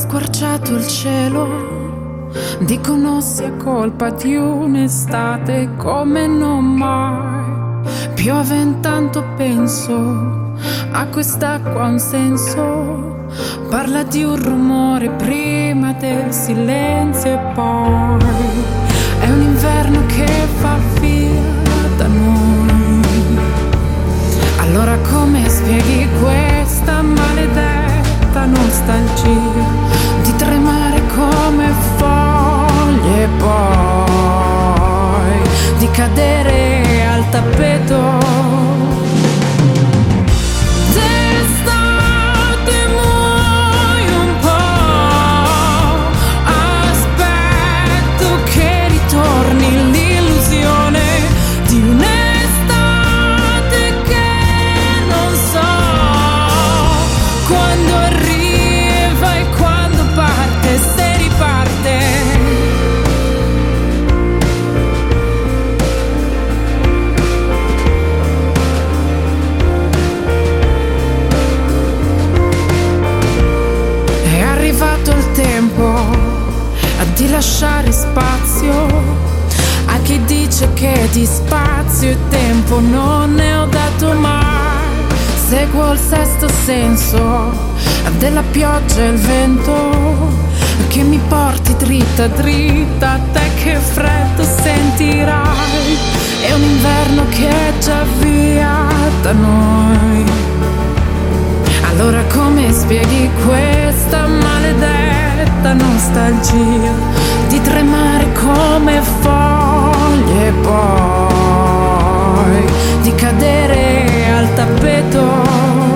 squarciato il cielo, dicono sia colpa di un'estate come non mai. Piove intanto penso, a quest'acqua un senso, parla di un rumore prima del silenzio e poi è un inverno che fa via da noi. Allora come spieghi questa maledetta nostalgia di tremare come foglie e poi di cadere al tappeto? Di lasciare spazio a chi dice che di spazio e tempo non ne ho dato mai. Seguo il sesto senso della pioggia e il vento che mi porti dritta dritta a te, che freddo sentirai. È un inverno che è già via da noi. Allora come spieghi questa maledetta nostalgia di tremare come foglie e poi di cadere al tappeto?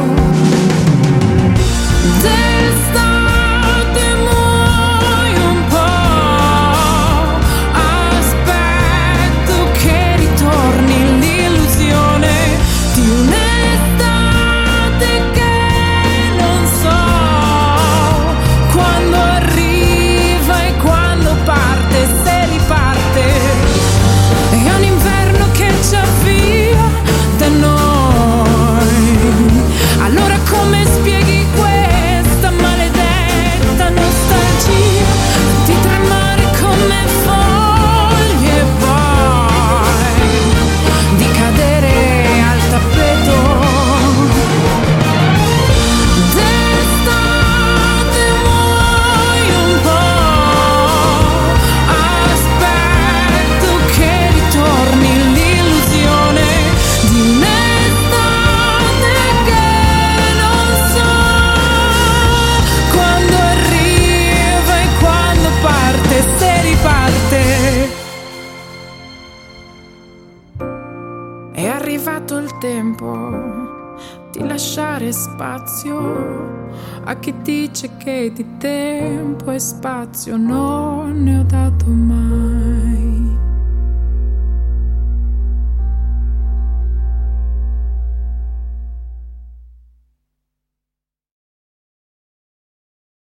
È arrivato il tempo di lasciare spazio a chi dice che di tempo e spazio non ne ho dato mai.